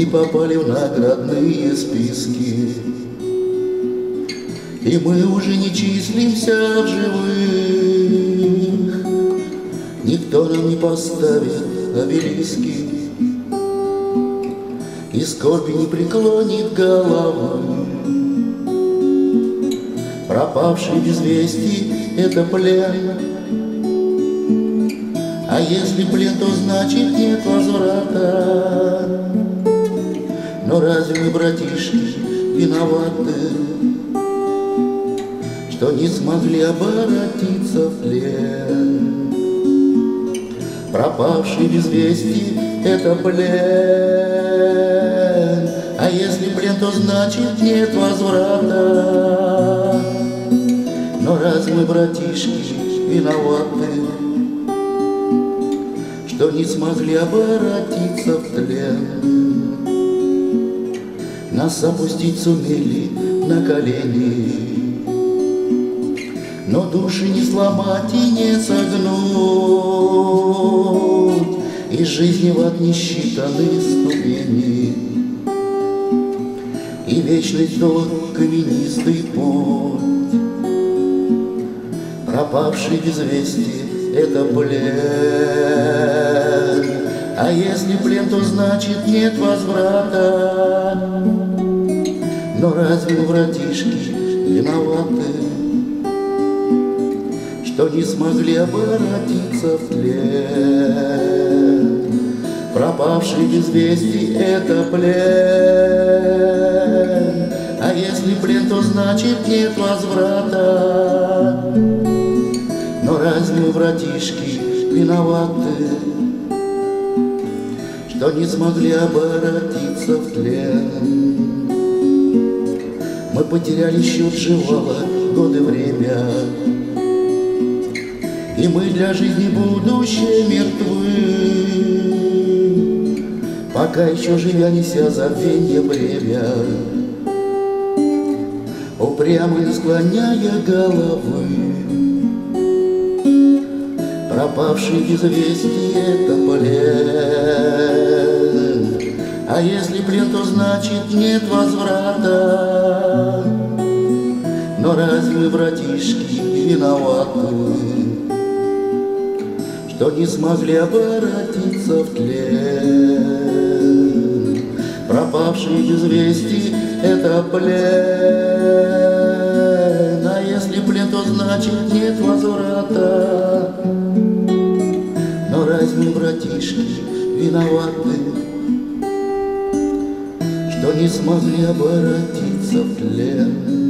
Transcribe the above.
попали в наградные списки. И мы уже не числимся в живых, никто нам не поставит обелиски, и скорби не преклонит головы. Пропавший без вести — это плен, а если плен, то значит нет возврата. Но разве мы, братишки, виноваты, что не смогли обратиться в плен? Пропавший без вести — это плен, а если плен, то значит нет возврата. Но разве мы, братишки, виноваты, что не смогли обратиться в тлен? Нас опустить сумели на колени, но души не сломать и не согнуть, из жизни в ад не считаны ступени, и вечность долг каменистый путь. Пропавший без вести — это плен, а если плен, то значит нет возврата. Но разве мы, братишки, виноваты, что не смогли обратиться в тлен? Пропавший без вести — это плен, а если плен, то значит нет возврата. Но разве мы, братишки, виноваты, что не смогли обратиться в тлен? Мы потеряли счет живого годы время, и мы для жизни будущее мертвы, пока еще живя, неся забвенье бремя, упрямо не склоняя головы. Пропавший без вести — это плен, а если плен, то значит нет возврата. Но разве мы, братишки, виноваты, что не смогли обратиться в тлен? Пропавший без вести — это плен, а если плен, то значит нет возврата. Но разве мы, братишки, виноваты, что не смогли обратиться в тлен?